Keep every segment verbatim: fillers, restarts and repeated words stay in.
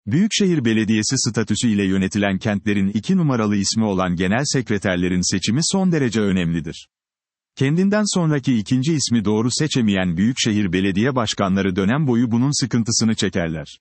Büyükşehir Belediyesi statüsü ile yönetilen kentlerin iki numaralı ismi olan genel sekreterlerin seçimi son derece önemlidir. Kendinden sonraki ikinci ismi doğru seçemeyen büyükşehir belediye başkanları dönem boyu bunun sıkıntısını çekerler.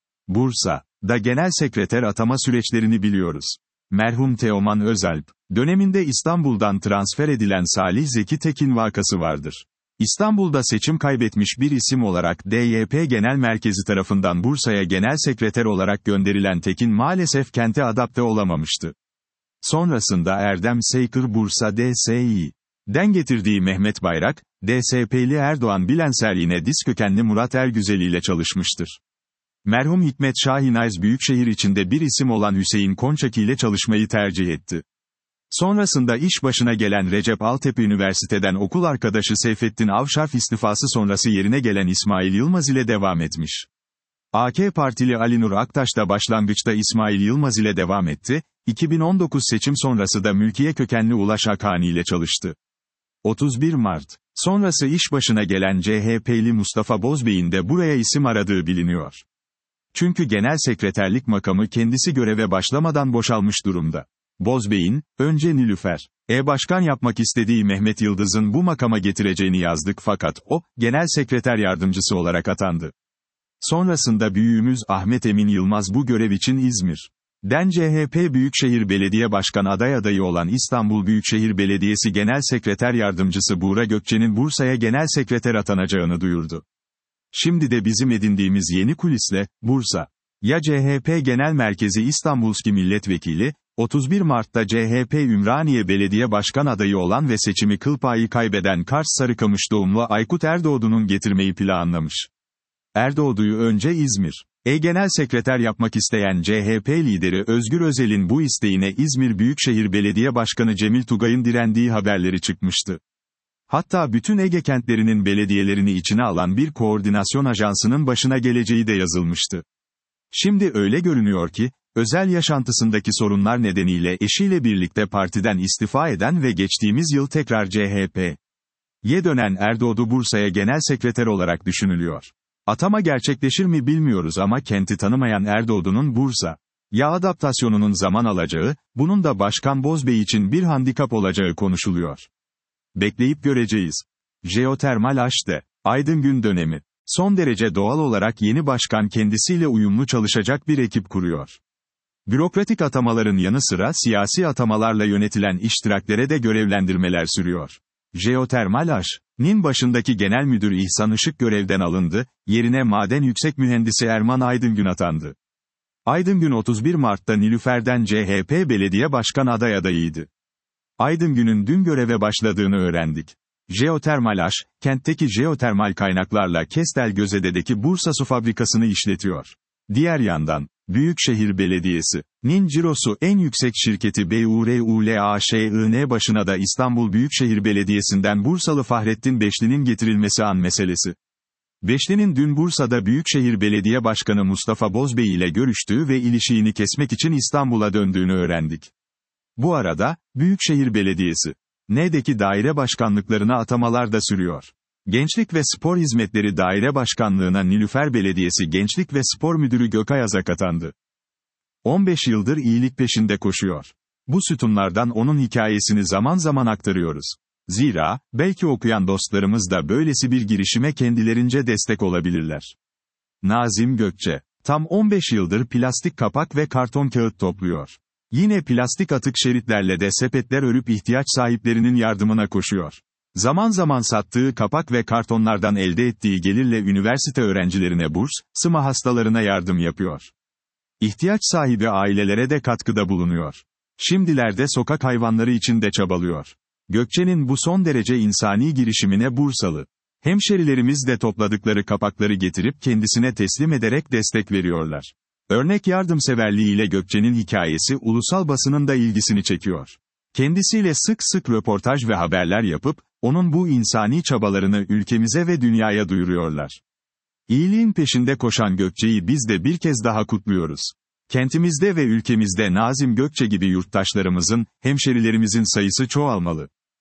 Bursa'da genel sekreter atama süreçlerini biliyoruz. Merhum Teoman Özalp, döneminde İstanbul'dan transfer edilen Salih Zeki Tekin vakası vardır. İstanbul'da seçim kaybetmiş bir isim olarak D Y P Genel Merkezi tarafından Bursa'ya genel sekreter olarak gönderilen Tekin maalesef kente adapte olamamıştı. Sonrasında Erdem Seykır Bursa D S İ'den getirdiği Mehmet Bayrak, D S P'li Erdoğan Bilenselliğine diz kökenli Murat Ergüzel ile çalışmıştır. Merhum Hikmet Şahinayz Büyükşehir içinde bir isim olan Hüseyin Konçaki ile çalışmayı tercih etti. Sonrasında iş başına gelen Recep Altepe Üniversiteden okul arkadaşı Seyfettin Avşarf istifası sonrası yerine gelen İsmail Yılmaz ile devam etmiş. A K Partili Ali Nur Aktaş da başlangıçta İsmail Yılmaz ile devam etti, iki bin on dokuz seçim sonrası da mülkiye kökenli Ulaş Hakkani ile çalıştı. otuz bir Mart sonrası iş başına gelen C H P'li Mustafa Bozbey'in de buraya isim aradığı biliniyor. Çünkü genel sekreterlik makamı kendisi göreve başlamadan boşalmış durumda. Bozbey'in, önce Nilüfer E başkan yapmak istediği Mehmet Yıldız'ın bu makama getireceğini yazdık fakat o, genel sekreter yardımcısı olarak atandı. Sonrasında büyüğümüz Ahmet Emin Yılmaz bu görev için İzmir'den C H P Büyükşehir Belediye Başkan aday adayı olan İstanbul Büyükşehir Belediyesi Genel Sekreter Yardımcısı Buğra Gökçe'nin Bursa'ya genel sekreter atanacağını duyurdu. Şimdi de bizim edindiğimiz yeni kulisle, Bursa, ya C H P Genel Merkezi İstanbulski Milletvekili, otuz bir Mart'ta C H P Ümraniye Belediye Başkan adayı olan ve seçimi kıl payı kaybeden Kars Sarıkamış doğumlu Aykut Erdoğdu'nun getirmeyi planlamış. Erdoğdu'yu önce İzmir E Genel Sekreter yapmak isteyen C H P lideri Özgür Özel'in bu isteğine İzmir Büyükşehir Belediye Başkanı Cemil Tugay'ın direndiği haberleri çıkmıştı. Hatta bütün Ege kentlerinin belediyelerini içine alan bir koordinasyon ajansının başına geleceği de yazılmıştı. Şimdi öyle görünüyor ki, özel yaşantısındaki sorunlar nedeniyle eşiyle birlikte partiden istifa eden ve geçtiğimiz yıl tekrar C H P'ye dönen Erdoğdu Bursa'ya genel sekreter olarak düşünülüyor. Atama gerçekleşir mi bilmiyoruz ama kenti tanımayan Erdoğdu'nun Bursa'ya adaptasyonunun zaman alacağı, bunun da Başkan Bozbey için bir handikap olacağı konuşuluyor. Bekleyip göreceğiz. Jeotermal H D Aydın Gün dönemi. Son derece doğal olarak yeni başkan kendisiyle uyumlu çalışacak bir ekip kuruyor. Bürokratik atamaların yanı sıra siyasi atamalarla yönetilen iştiraklere de görevlendirmeler sürüyor. Jeotermal H'nin başındaki genel müdür İhsan Işık görevden alındı, yerine maden yüksek mühendisi Erman Aydıngün atandı. Aydıngün otuz bir Mart'ta Nilüfer'den C H P Belediye Başkan aday adayıydı. Aydıngün'ün dün göreve başladığını öğrendik. Jeotermal H, kentteki jeotermal kaynaklarla Kestelgözede'deki Bursa Su Fabrikası'nı işletiyor. Diğer yandan, Büyükşehir Belediyesi'nin cirosu en yüksek şirketi B U R U L A Ş I N başına da İstanbul Büyükşehir Belediyesi'nden Bursalı Fahrettin Beşli'nin getirilmesi an meselesi. Beşli'nin dün Bursa'da Büyükşehir Belediye Başkanı Mustafa Bozbey ile görüştüğü ve ilişiğini kesmek için İstanbul'a döndüğünü öğrendik. Bu arada, Büyükşehir Belediyesi N'deki daire başkanlıklarına atamalar da sürüyor. Gençlik ve Spor Hizmetleri Daire Başkanlığına Nilüfer Belediyesi Gençlik ve Spor Müdürü Gökay Azak atandı. on beş yıldır iyilik peşinde koşuyor. Bu sütunlardan onun hikayesini zaman zaman aktarıyoruz. Zira, belki okuyan dostlarımız da böylesi bir girişime kendilerince destek olabilirler. Nazim Gökçe, tam on beş yıldır plastik kapak ve karton kağıt topluyor. Yine plastik atık şeritlerle de sepetler örüp ihtiyaç sahiplerinin yardımına koşuyor. Zaman zaman sattığı kapak ve kartonlardan elde ettiği gelirle üniversite öğrencilerine burs, sıma hastalarına yardım yapıyor. İhtiyaç sahibi ailelere de katkıda bulunuyor. Şimdilerde sokak hayvanları için de çabalıyor. Gökçe'nin bu son derece insani girişimine Bursalı hemşerilerimiz de topladıkları kapakları getirip kendisine teslim ederek destek veriyorlar. Örnek yardımseverliğiyle Gökçe'nin hikayesi ulusal basının da ilgisini çekiyor. Kendisiyle sık sık röportaj ve haberler yapıp, onun bu insani çabalarını ülkemize ve dünyaya duyuruyorlar. İyiliğin peşinde koşan Gökçe'yi biz de bir kez daha kutluyoruz. Kentimizde ve ülkemizde Nazim Gökçe gibi yurttaşlarımızın, hemşerilerimizin sayısı çoğalmalı.